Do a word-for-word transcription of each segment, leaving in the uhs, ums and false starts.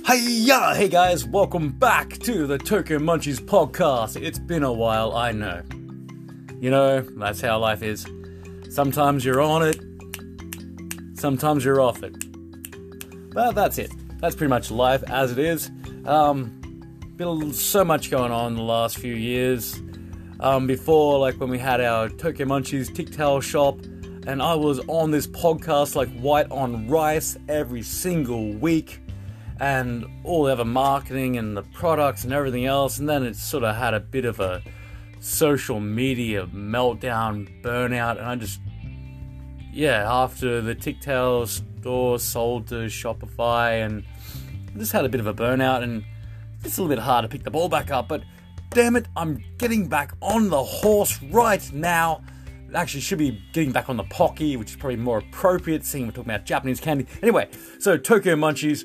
Hiya! Hey guys, welcome back to the Tokyo Munchies podcast. It's been a while, I know. You know, that's how life is. Sometimes you're on it, sometimes you're off it. But that's it. That's pretty much life as it is. Um, been so much going on in the last few years. Um, before, like when we had our Tokyo Munchies Tic-Tail shop, and I was on this podcast like white on rice every single week, and all the other marketing and the products and everything else, and then it sort of had a bit of a social media meltdown, burnout, and I just, yeah, after the Tic-Tail store sold to Shopify, and I just had a bit of a burnout, and it's a little bit hard to pick the ball back up, but damn it, I'm getting back on the horse right now. Actually, should be getting back on the Pocky, which is probably more appropriate, seeing we're talking about Japanese candy. Anyway, so Tokyo Munchies,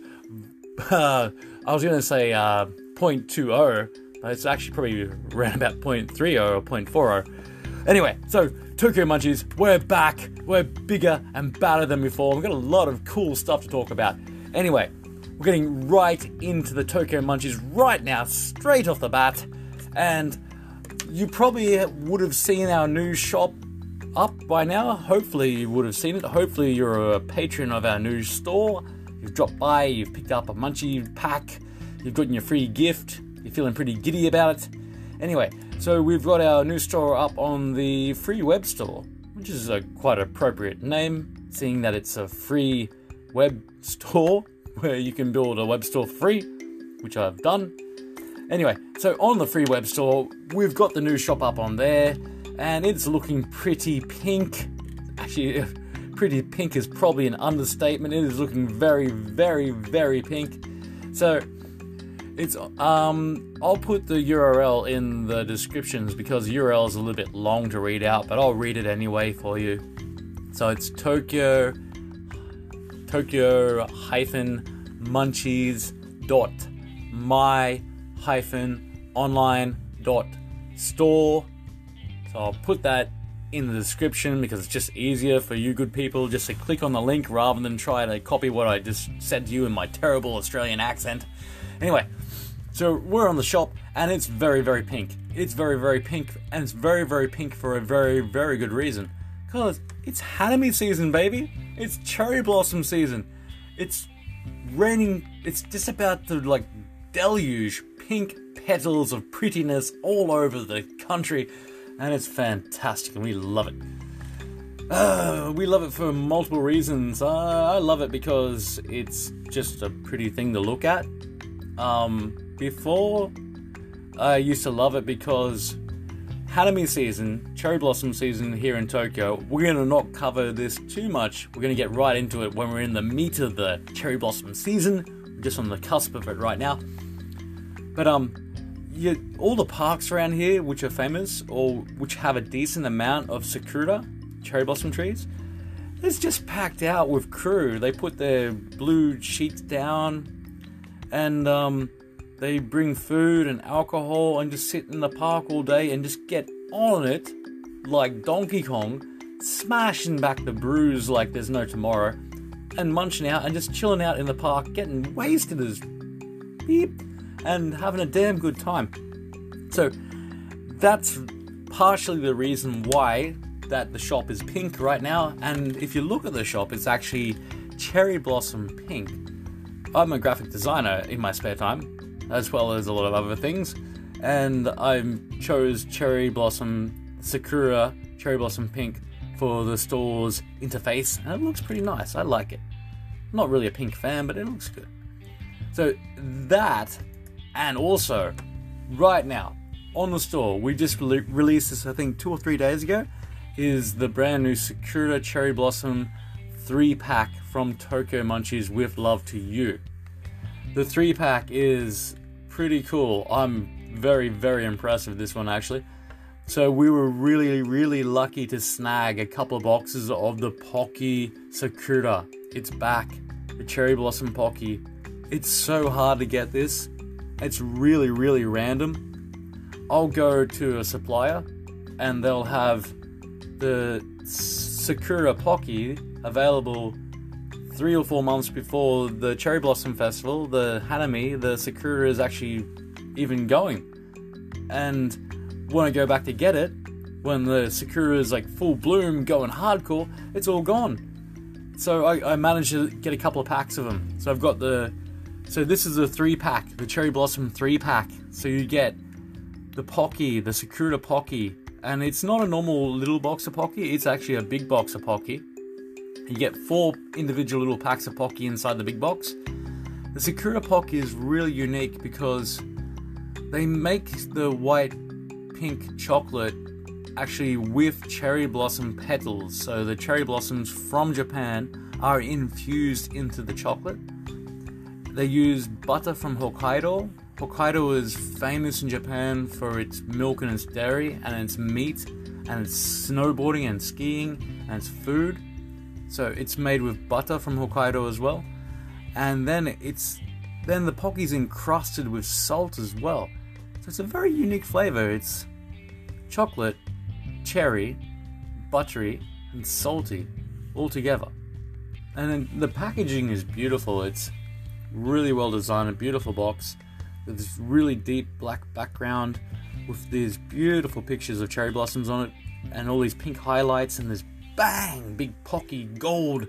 uh, I was going to say uh, point two oh, but it's actually probably around about point three oh or point four oh. Anyway, so Tokyo Munchies, we're back, we're bigger and badder than before. We've got a lot of cool stuff to talk about. Anyway, we're getting right into the Tokyo Munchies right now, straight off the bat, and you probably would have seen our new shop up by now. Hopefully you would have seen it. Hopefully you're a patron of our new store. You've dropped by, you've picked up a munchie pack, you've gotten your free gift, you're feeling pretty giddy about it. Anyway, so we've got our new store up on the free web store, which is a quite appropriate name, seeing that it's a free web store where you can build a web store for free, which I've done. Anyway, so on the free web store, we've got the new shop up on there, and it's looking pretty pink. Actually, pretty pink is probably an understatement. It is looking very, very, very pink. So, it's um, I'll put the U R L in the descriptions because the U R L is a little bit long to read out, but I'll read it anyway for you. So it's Tokyo, Tokyo hyphen munchies dot my hyphen online dot store. So I'll put that in the description because it's just easier for you good people just to click on the link rather than try to copy what I just said to you in my terrible Australian accent. Anyway, so we're on the shop and it's very, very pink. It's very, very pink, and it's very, very pink for a very, very good reason. Because it's Hanami season, baby. It's cherry blossom season. It's raining. It's just about to like deluge pink petals of prettiness all over the country. And it's fantastic, and we love it. Uh, we love it for multiple reasons. Uh, I love it because it's just a pretty thing to look at. Um, before, I used to love it because Hanami season, cherry blossom season here in Tokyo, we're going to not cover this too much. We're going to get right into it when we're in the meat of the cherry blossom season. We're just on the cusp of it right now. But, um... Yeah, all the parks around here which are famous or which have a decent amount of sakura, cherry blossom trees, it's just packed out with crew. They put their blue sheets down and um, they bring food and alcohol and just sit in the park all day and just get on it like Donkey Kong, smashing back the brews like there's no tomorrow, and munching out and just chilling out in the park, getting wasted as beep, and having a damn good time. So that's partially the reason why that the shop is pink right now. And if you look at the shop, it's actually cherry blossom pink. I'm a graphic designer in my spare time, as well as a lot of other things, and I chose cherry blossom sakura, cherry blossom pink for the store's interface, and it looks pretty nice. I like it. I'm not really a pink fan, but it looks good. So that. And also, right now, on the store, we just re- released this, I think, two or three days ago, is the brand new Sakura Cherry Blossom three pack from Tokyo Munchies with love to you. The three pack is pretty cool. I'm very, very impressed with this one, actually. So we were really, really lucky to snag a couple of boxes of the Pocky Sakura. It's back, the Cherry Blossom Pocky. It's so hard to get this. It's really, really random. I'll go to a supplier and they'll have the Sakura Pocky available three or four months before the Cherry Blossom Festival, the Hanami, the Sakura is actually even going. And when I go back to get it, when the Sakura is like full bloom, going hardcore, it's all gone. So I, I managed to get a couple of packs of them. So I've got the... So this is a three pack, the Cherry Blossom three pack. So you get the Pocky, the Sakura Pocky. And it's not a normal little box of Pocky, it's actually a big box of Pocky. You get four individual little packs of Pocky inside the big box. The Sakura Pocky is really unique because they make the white pink chocolate actually with cherry blossom petals. So the cherry blossoms from Japan are infused into the chocolate. They use butter from Hokkaido. Hokkaido is famous in Japan for its milk and its dairy and its meat and its snowboarding and skiing and its food. So it's made with butter from Hokkaido as well. And then it's then the Pocky's encrusted with salt as well. So it's a very unique flavor. It's chocolate, cherry, buttery, and salty all together. And then the packaging is beautiful. It's really well designed, a beautiful box with this really deep black background with these beautiful pictures of cherry blossoms on it and all these pink highlights and this bang, big Pocky gold,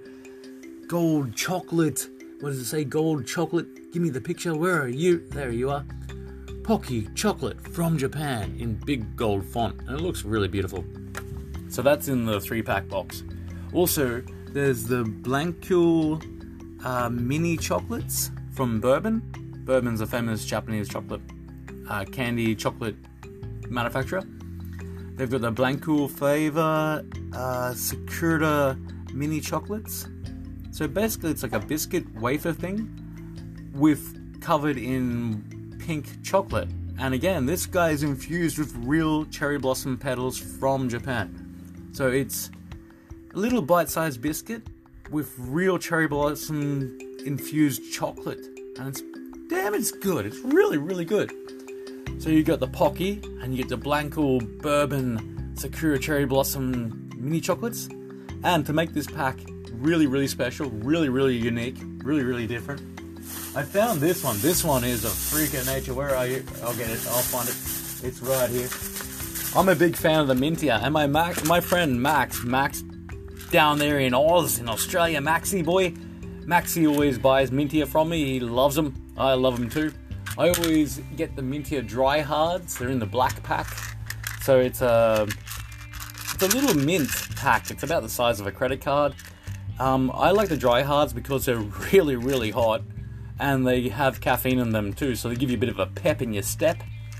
gold chocolate. What does it say? Gold chocolate. Give me the picture. Where are you? There you are. Pocky chocolate from Japan in big gold font. And it looks really beautiful. So that's in the three pack box. Also, there's the Blancule uh, mini chocolates from Bourbon. Bourbon's a famous Japanese chocolate uh, candy chocolate manufacturer. They've got the Blancule flavor uh, Sakura mini chocolates. So basically it's like a biscuit wafer thing with covered in pink chocolate. And again, this guy is infused with real cherry blossom petals from Japan. So it's a little bite-sized biscuit with real cherry blossom infused chocolate. And it's, damn, it's good. It's really, really good. So you got the Pocky, and you get the Blancule Bourbon Sakura Cherry Blossom mini chocolates. And to make this pack really, really special, really, really unique, really, really different, I found this one. This one is a freak of nature. Where are you? I'll get it. I'll find it. It's right here. I'm a big fan of the Mintia, and my Mac, my friend Max, Max down there in Oz, in Australia, Maxi boy, Maxi always buys Mintia from me. He loves them. I love them too. I always get the Mintia Dry Hards. They're in the black pack. So it's a, it's a little mint pack. It's about the size of a credit card. Um, I like the Dry Hards because they're really, really hot. And they have caffeine in them too. So they give you a bit of a pep in your step.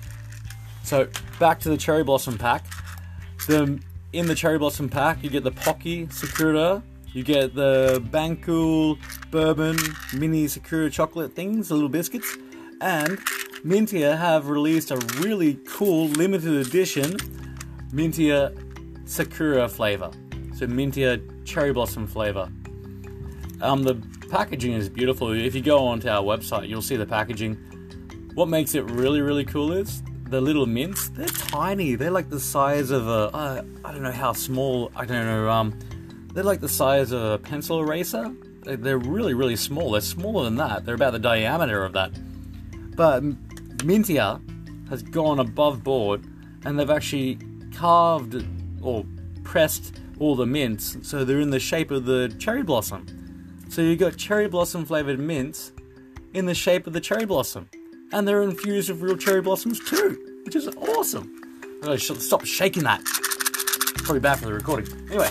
So back to the Cherry Blossom pack. The, in the Cherry Blossom pack, you get the Pocky Sakura. You get the Blancule Bourbon mini Sakura chocolate things, the little biscuits. And Mintia have released a really cool limited edition Mintia Sakura flavor. So Mintia Cherry Blossom flavor. Um, the packaging is beautiful. If you go onto our website, you'll see the packaging. What makes it really, really cool is the little mints. They're tiny. They're like the size of a, uh, I don't know how small, I don't know, um, they're like the size of a pencil eraser. They're really, really small. They're smaller than that. They're about the diameter of that. But Mintia has gone above board and they've actually carved or pressed all the mints so they're in the shape of the cherry blossom. So you've got cherry blossom flavored mints in the shape of the cherry blossom. And they're infused with real cherry blossoms too, which is awesome. I gotta sh- stop shaking that. Probably bad for the recording. Anyway,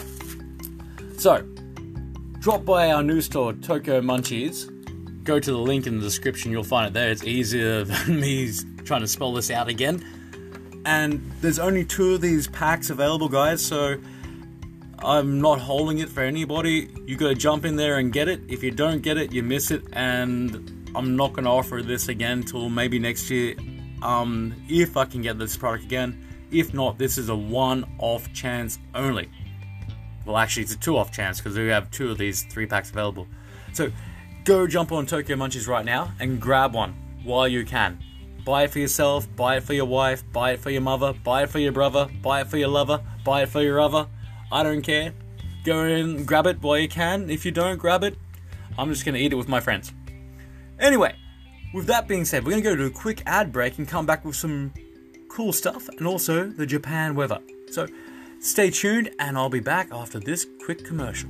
so drop by our new store, Tokyo Munchies. Go to the link in the description, you'll find it there. It's easier than me trying to spell this out again. And there's only two of these packs available, guys, so I'm not holding it for anybody. You gotta jump in there and get it. If you don't get it, you miss it, and I'm not gonna offer this again till maybe next year, um, if I can get this product again. If not, this is a one-off chance only. Well, actually, it's a two-off chance because we have two of these three packs available. So go jump on Tokyo Munchies right now and grab one while you can. Buy it for yourself, buy it for your wife, buy it for your mother, buy it for your brother, buy it for your lover, buy it for your other. I don't care. Go in, grab it while you can. If you don't grab it, I'm just going to eat it with my friends. Anyway, with that being said, we're going to go to a quick ad break and come back with some cool stuff and also the Japan weather. So stay tuned and I'll be back after this quick commercial.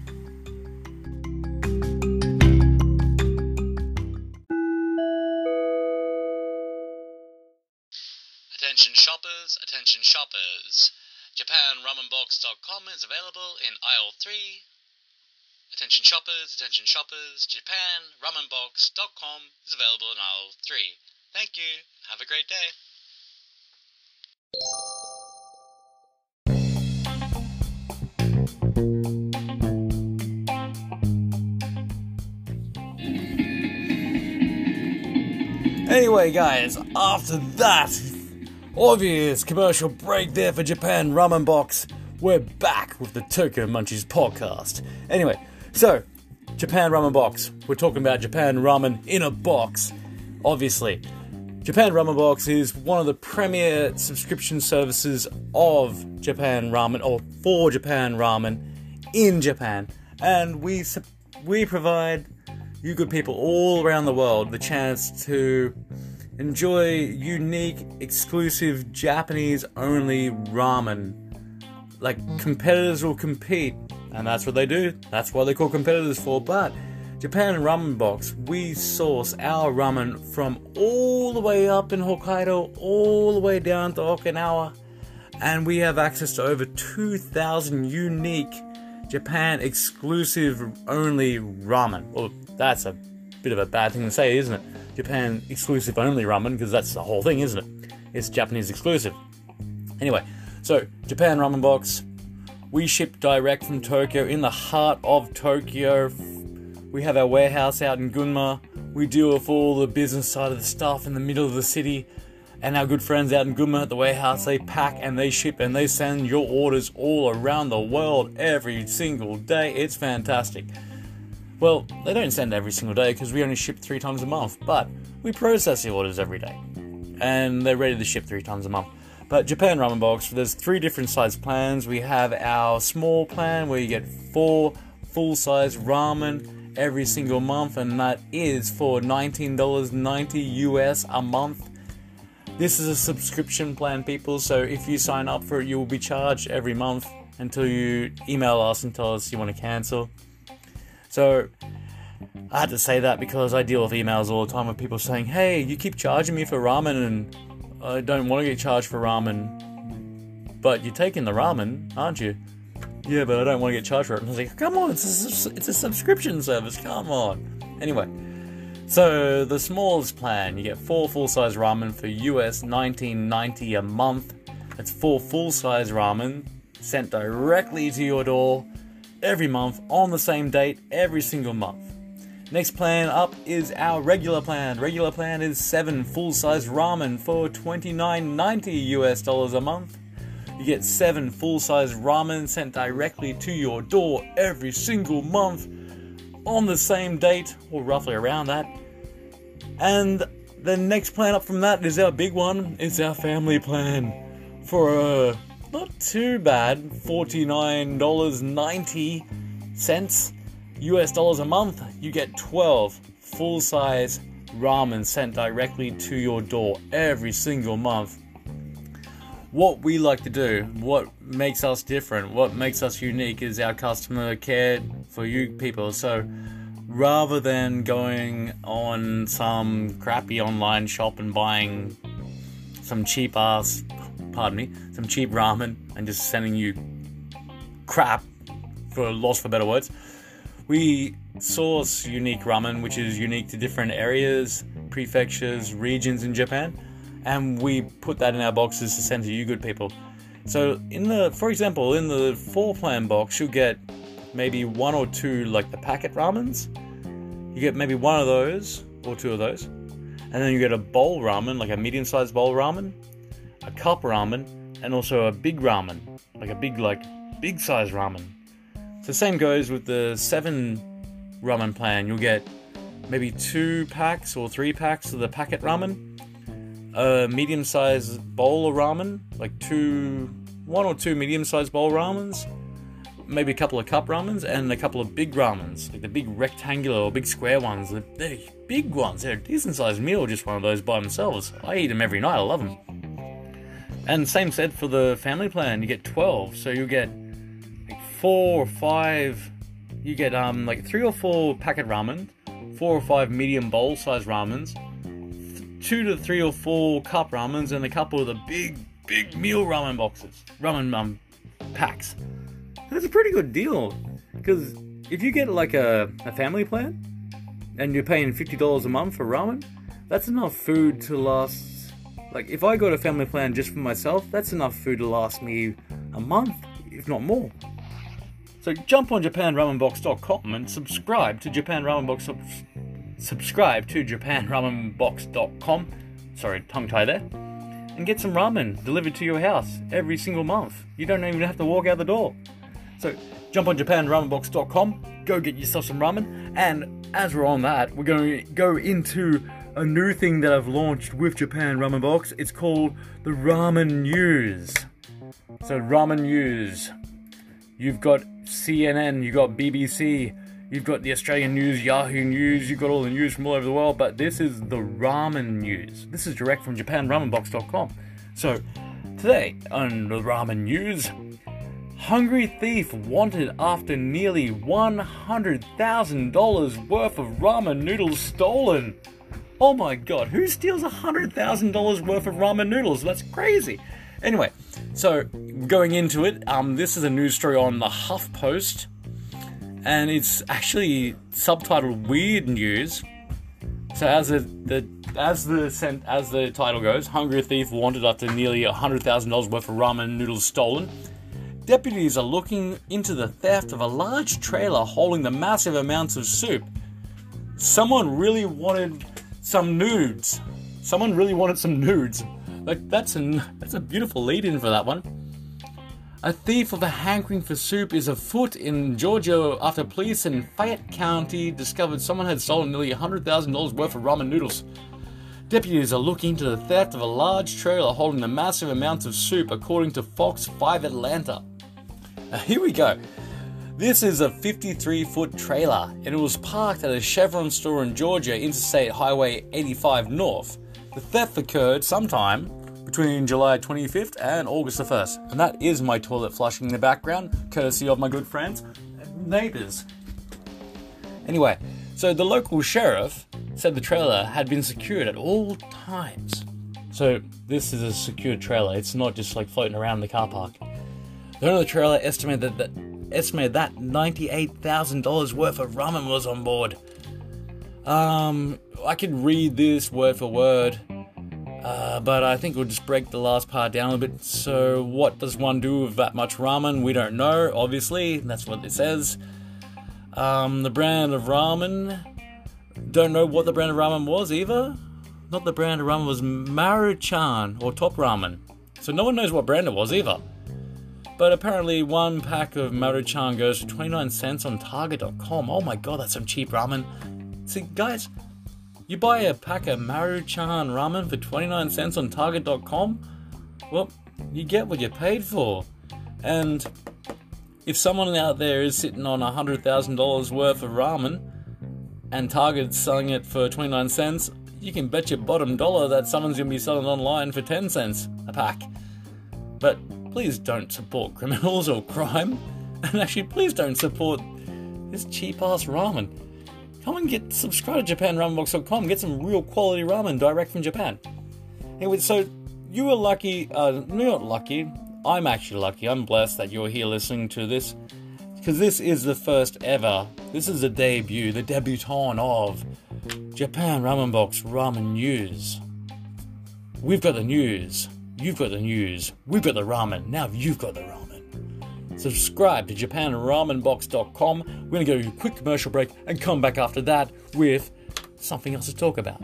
Attention shoppers, attention shoppers. Japan Ramen Box dot com is available in aisle three. Attention shoppers, attention shoppers. Japan Ramen Box dot com is available in aisle three. Thank you. Have a great day. Anyway, guys, after that obvious commercial break there for Japan Ramen Box, we're back with the Tokyo Munchies podcast. Anyway, so, Japan Ramen Box. We're talking about Japan Ramen in a box, obviously. Japan Ramen Box is one of the premier subscription services of Japan Ramen, or for Japan Ramen, in Japan. And we we provide you good people all around the world the chance to enjoy unique, exclusive, Japanese-only ramen. Like, competitors will compete, and that's what they do. That's what they call competitors for. But Japan Ramen Box, we source our ramen from all the way up in Hokkaido, all the way down to Okinawa, and we have access to over two thousand unique Japan-exclusive only ramen. Well, that's a bit of a bad thing to say, isn't it? Japan exclusive only ramen, because that's the whole thing, isn't it? It's Japanese exclusive. Anyway, so Japan Ramen Box, we ship direct from Tokyo, in the heart of Tokyo. We have our warehouse out in Gunma. We deal with all the business side of the stuff in the middle of the city. And our good friends out in Gunma at the warehouse, they pack and they ship and they send your orders all around the world every single day. It's fantastic. Well, they don't send every single day because we only ship three times a month, but we process the orders every day. And they're ready to ship three times a month. But Japan Ramen Box, there's three different size plans. We have our small plan where you get four full-size ramen every single month, and that is for nineteen ninety U S a month. This is a subscription plan, people, so if you sign up for it, you will be charged every month until you email us and tell us you want to cancel. So, I had to say that because I deal with emails all the time with people saying, hey, you keep charging me for ramen and I don't want to get charged for ramen, but you're taking the ramen, aren't you? Yeah, but I don't want to get charged for it. And I was like, come on, it's a, it's a subscription service, come on. Anyway, so the smallest plan, you get four full-size ramen for U S nineteen ninety a month. That's four full-size ramen sent directly to your door every month on the same date every single month. Next plan up is our regular plan. Regular plan is seven full-size ramen for twenty-nine ninety U S dollars a month. You get seven full-size ramen sent directly to your door every single month on the same date, or roughly around that. And the next plan up from that is our big one. It's our family plan for uh, not too bad, forty-nine ninety U S dollars a month. You get twelve full-size ramen sent directly to your door every single month. What we like to do, what makes us different, what makes us unique is our customer care for you people. So rather than going on some crappy online shop and buying some cheap ass, pardon me, some cheap ramen and just sending you crap, for loss for better words, we source unique ramen, which is unique to different areas, prefectures, regions in Japan, and we put that in our boxes to send to you good people. So in the, for example, in the four plan box, you'll get maybe one or two, like the packet ramens. You get maybe one of those, or two of those. And then you get a bowl ramen, like a medium-sized bowl ramen, a cup ramen, and also a big ramen, like a big, like, big-sized ramen. So the same goes with the seven ramen plan. You'll get maybe two packs or three packs of the packet ramen, a medium-sized bowl of ramen, like two, one or two medium-sized bowl ramens, maybe a couple of cup ramens and a couple of big ramens, like the big rectangular or big square ones. They're big ones. They're a decent sized meal, just one of those by themselves. I eat them every night. I love them. And same said for the family plan. You get twelve, so you get like four or five. You get um like three or four packet ramen, four or five medium bowl sized ramens, two to three or four cup ramens, and a couple of the big big meal ramen boxes, ramen um packs. That's a pretty good deal, because if you get like a, a family plan and you're paying fifty dollars a month for ramen, that's enough food to last. Like, if I got a family plan just for myself, that's enough food to last me a month, if not more. So jump on Japan Ramen Box dot com and subscribe to Japan Ramen Box. Subscribe to Japan Ramen Box dot com. Sorry, tongue tie there. And get some ramen delivered to your house every single month. You don't even have to walk out the door. So jump on Japan Ramen Box dot com. Go get yourself some ramen. And as we're on that, we're going to go into a new thing that I've launched with Japan Ramen Box. It's called the Ramen News. So Ramen News. You've got C N N, you've got B B C, you've got the Australian news, Yahoo News, you've got all the news from all over the world, but this is the Ramen News. This is direct from Japan Ramen Box dot com. So today on the Ramen News, hungry thief wanted after nearly one hundred thousand dollars worth of ramen noodles stolen. Oh my god, who steals one hundred thousand dollars worth of ramen noodles? That's crazy. Anyway, so going into it, um, this is a news story on the HuffPost, and it's actually subtitled "Weird News." So as the, the as the sent as the title goes, hungry thief wanted after nearly one hundred thousand dollars worth of ramen noodles stolen. Deputies are looking into the theft of a large trailer holding the massive amounts of soup. Someone really wanted some nudes. Someone really wanted some nudes. Like, that's an that's a beautiful lead-in for that one. A thief of a hankering for soup is afoot in Georgia after police in Fayette County discovered someone had stolen nearly one hundred thousand dollars worth of ramen noodles. Deputies are looking into the theft of a large trailer holding the massive amounts of soup, according to Fox five Atlanta. Now, here we go. This is a fifty-three foot trailer, and it was parked at a Chevron store in Georgia, Interstate Highway eighty-five North. The theft occurred sometime between July twenty-fifth and August the first. And that is my toilet flushing in the background, courtesy of my good friends and neighbours. Anyway, so the local sheriff said the trailer had been secured at all times. So this is a secured trailer. It's not just like floating around the car park. The owner of the trailer estimated that, that, estimated that ninety-eight thousand dollars worth of ramen was on board. Um, I could read this word for word, uh, but I think we'll just break the last part down a bit. So what does one do with that much ramen? We don't know, obviously. That's what it says. Um, the brand of ramen. Don't know what the brand of ramen was either. Not the brand of ramen was Maruchan or Top Ramen. So no one knows what brand it was either. But apparently one pack of Maruchan goes for twenty-nine cents on Target dot com. Oh my god, that's some cheap ramen. See, guys, you buy a pack of Maruchan ramen for twenty-nine cents on Target dot com, well, you get what you paid for. And if someone out there is sitting on one hundred thousand dollars worth of ramen and Target's selling it for twenty-nine cents, you can bet your bottom dollar that someone's going to be selling it online for ten cents a pack. But please don't support criminals or crime. And actually, please don't support this cheap-ass ramen. Come and get subscribe to Japan Ramen Box dot com. Get some real quality ramen direct from Japan. Anyway, so you were lucky. Uh, not lucky. I'm actually lucky. I'm blessed that you're here listening to this, because this is the first ever. This is the debut, the debutante of Japan Ramen Box Ramen News. We've got the news. You've got the news. We've got the ramen. Now you've got the ramen. Subscribe to Japan Ramen Box dot com. We're going to go to a quick commercial break and come back after that with something else to talk about.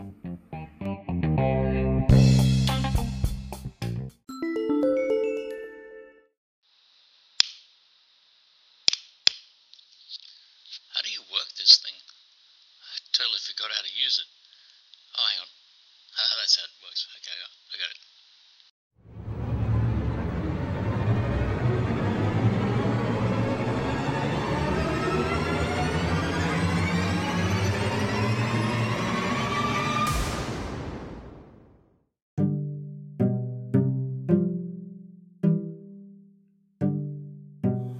How do you work this thing? I totally forgot how to use it. Oh, hang on. That's how it works. Okay, I got it.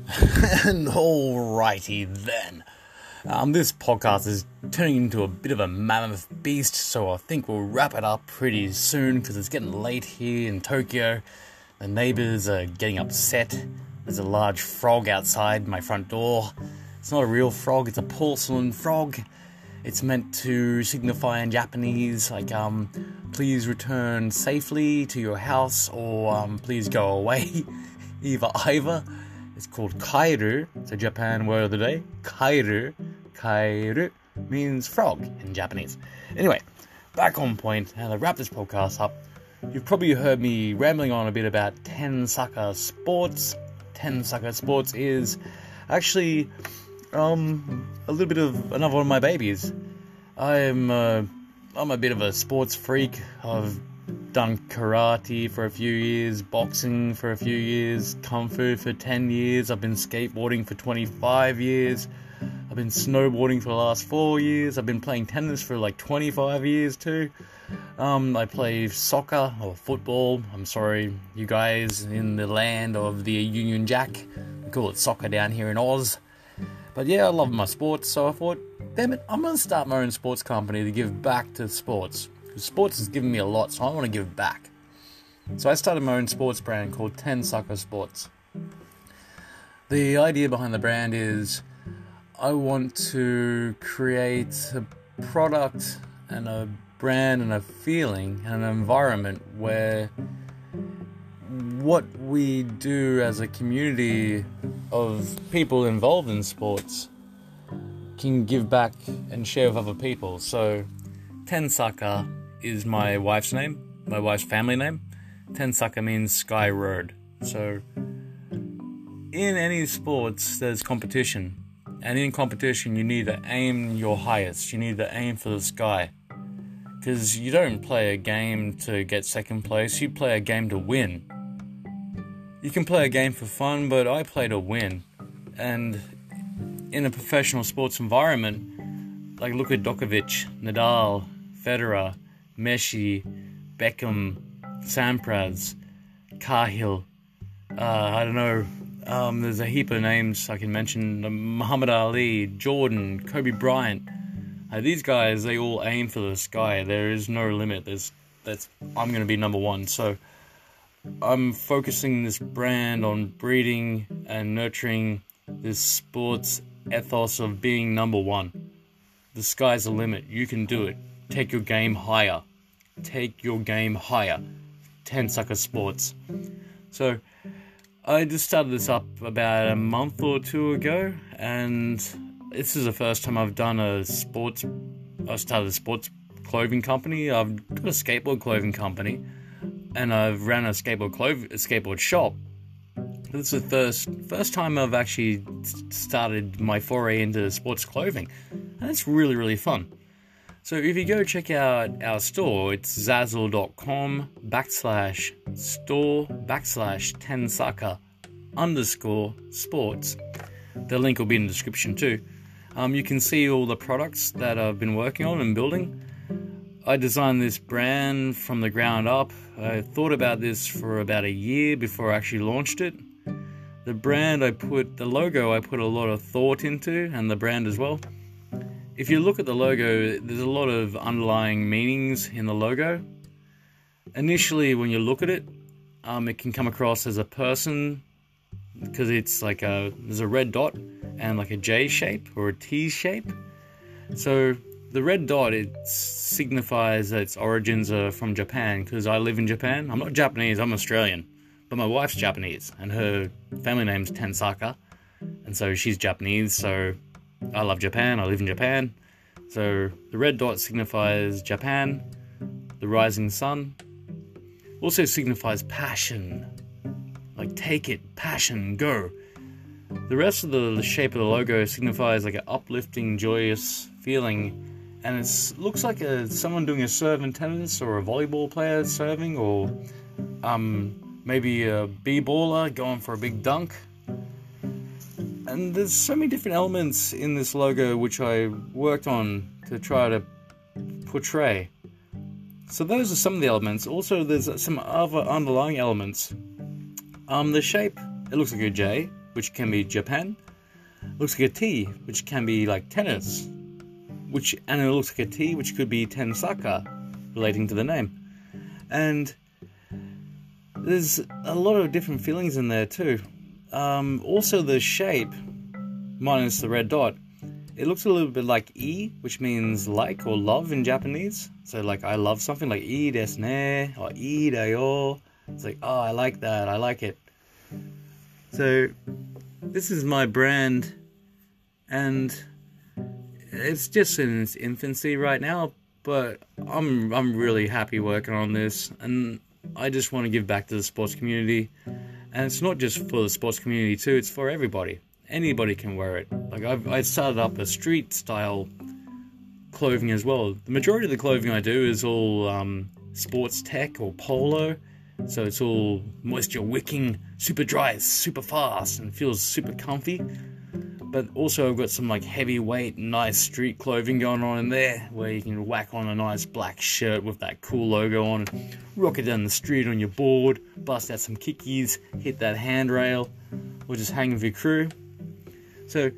And alrighty then. Um, this podcast is turning into a bit of a mammoth beast, so I think we'll wrap it up pretty soon because it's getting late here in Tokyo. The neighbors are getting upset. There's a large frog outside my front door. It's not a real frog, it's a porcelain frog. It's meant to signify in Japanese, like, um, please return safely to your house, or, um, please go away. Either, either. It's called kairu. It's a Japan word of the day. Kairu. Kairu means frog in Japanese. Anyway, back on point, and to wrap this podcast up, you've probably heard me rambling on a bit about Tensaka Sports. Tensaka Sports is actually um, a little bit of another one of my babies. I'm uh, I'm a bit of a sports freak. I've done karate for a few years, boxing for a few years, kung fu for ten years. I've been skateboarding for twenty-five years. I've been snowboarding for the last four years. I've been playing tennis for like twenty-five years too. Um, I play soccer or football. I'm sorry, you guys in the land of the Union Jack. We call it soccer down here in Oz. But yeah, I love my sports, so I thought, damn it, I'm going to start my own sports company to give back to sports. Because sports has given me a lot, so I want to give back. So I started my own sports brand called Tensaka Sports. The idea behind the brand is I want to create a product and a brand and a feeling and an environment where what we do as a community of people involved in sports can give back and share with other people. So Tensaka is my wife's name, my wife's family name. Tensaka means sky road. So in any sports there's competition, and in competition you need to aim your highest, you need to aim for the sky. Because you don't play a game to get second place, you play a game to win. You can play a game for fun, but I play to win. And in a professional sports environment, like look at Djokovic, Nadal, Federer, Messi, Beckham, Sampras, Cahill, uh, I don't know, um, there's a heap of names I can mention, Muhammad Ali, Jordan, Kobe Bryant. Uh, these guys, they all aim for the sky. There is no limit. There's, that's, I'm going to be number one. So I'm focusing this brand on breeding and nurturing this sports ethos of being number one. The sky's the limit. You can do it. Take your game higher. Take your game higher. Tensaka Sports. So I just started this up about a month or two ago, and this is the first time I've done a sports, I started a sports clothing company. I've got a skateboard clothing company, and I've ran a skateboard clo- a skateboard shop. This is the first, first time I've actually started my foray into sports clothing, and it's really, really fun. So if you go check out our store, it's zazzle.com backslash store backslash Tensaka underscore sports. The link will be in the description too. Um, you can see all the products that I've been working on and building. I designed this brand from the ground up. I thought about this for about a year before I actually launched it. The brand I put, the logo I put a lot of thought into, and the brand as well. If you look at the logo, there's a lot of underlying meanings in the logo. Initially, when you look at it, um, it can come across as a person, because it's like a, there's a red dot and like a J shape or a T shape. So the red dot, it signifies that its origins are from Japan, because I live in Japan. I'm not Japanese, I'm Australian, but my wife's Japanese and her family name's Tensaka, and so she's Japanese, so I love Japan, I live in Japan. So the red dot signifies Japan. The rising sun also signifies passion. Like take it, passion, go. The rest of the, the shape of the logo signifies like an uplifting, joyous feeling. And it looks like a, someone doing a serve in tennis, or a volleyball player serving, or um, maybe a b-baller going for a big dunk. And there's so many different elements in this logo which I worked on to try to portray. So those are some of the elements. Also, there's some other underlying elements. Um, the shape, it looks like a J. which can be Japan. Looks like a T, which can be like tennis. Which and it looks like a T, which could be Tensaka, relating to the name. And there's a lot of different feelings in there too. Um, also the shape, minus the red dot, it looks a little bit like E, which means like or love in Japanese. So like I love something, like I desu ne, or I da yo. It's like, oh, I like that, I like it. So this is my brand, and it's just in its infancy right now, but I'm I'm really happy working on this, and I just want to give back to the sports community. And it's not just for the sports community too, it's for everybody. Anybody can wear it. Like I've I started up a street style clothing as well. The majority of the clothing I do is all um, sports tech or polo. So it's all moisture wicking, super dry, super fast, and feels super comfy. But also I've got some like heavyweight, nice street clothing going on in there, where you can whack on a nice black shirt with that cool logo on, rock it down the street on your board, bust out some kickies, hit that handrail, or just hang with your crew. So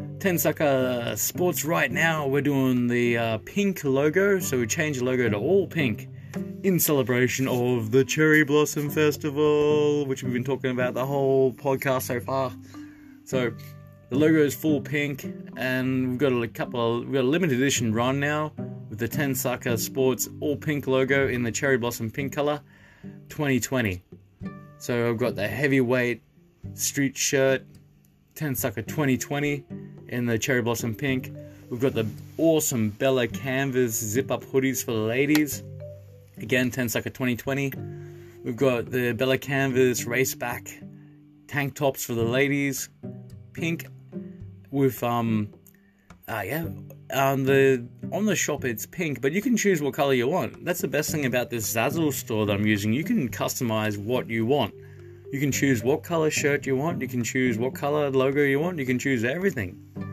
Tensaka Sports right now, we're doing the uh, pink logo, so we changed the logo to all pink in celebration of the Cherry Blossom Festival, which we've been talking about the whole podcast so far. So the logo is full pink, and we've got a couple of, we've got a limited edition run now with the Tensaka Sports all pink logo in the Cherry Blossom pink color, twenty twenty. So I've got the heavyweight street shirt, Tensaka twenty twenty in the Cherry Blossom pink. We've got the awesome Bella Canvas zip-up hoodies for the ladies, again Tensaka twenty twenty. We've got the Bella Canvas raceback tank tops for the ladies, pink, with um uh yeah um the on the shop it's pink, but you can choose what color you want. That's the best thing about this Zazzle store that I'm using. You can customize what you want. You can choose what color shirt you want, you can choose what color logo you want, you can choose everything.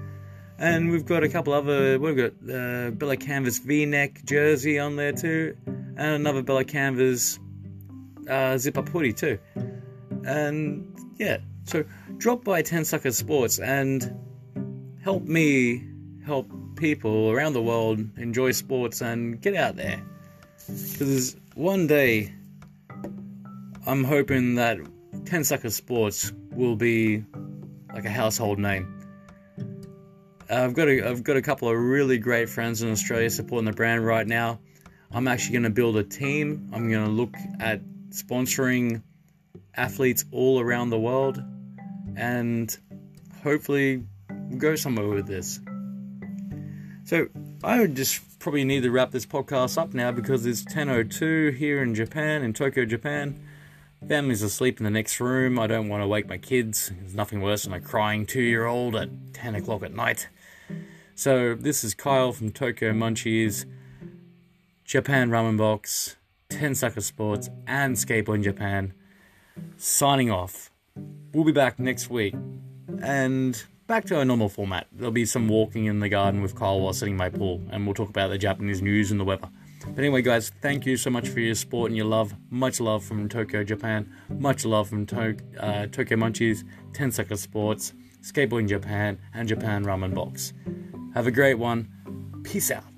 And we've got a couple other, we've got uh, Bella Canvas V-neck jersey on there too, and another Bella Canvas uh, zip-up hoodie too. And yeah, so drop by Tensaka Sports and help me help people around the world enjoy sports and get out there. Because one day, I'm hoping that Tensaka Sports will be like a household name. I've got a, I've got a couple of really great friends in Australia supporting the brand right now. I'm actually going to build a team. I'm going to look at sponsoring athletes all around the world, and hopefully go somewhere with this. So I would just probably need to wrap this podcast up now, because it's ten oh two here in Japan, in Tokyo, Japan. Family's asleep in the next room. I don't want to wake my kids. There's nothing worse than a crying two-year-old at ten o'clock at night. So this is Kyle from Tokyo Munchies, Japan Ramen Box, Tensaka Sports, and Skateboarding Japan, signing off. We'll be back next week, and back to our normal format. There'll be some walking in the garden with Kyle while sitting in my pool, and we'll talk about the Japanese news and the weather. But anyway, guys, thank you so much for your support and your love. Much love from Tokyo, Japan. Much love from to- uh, Tokyo Munchies, Tensaka Sports, Skateboarding Japan, and Japan Ramen Box. Have a great one. Peace out.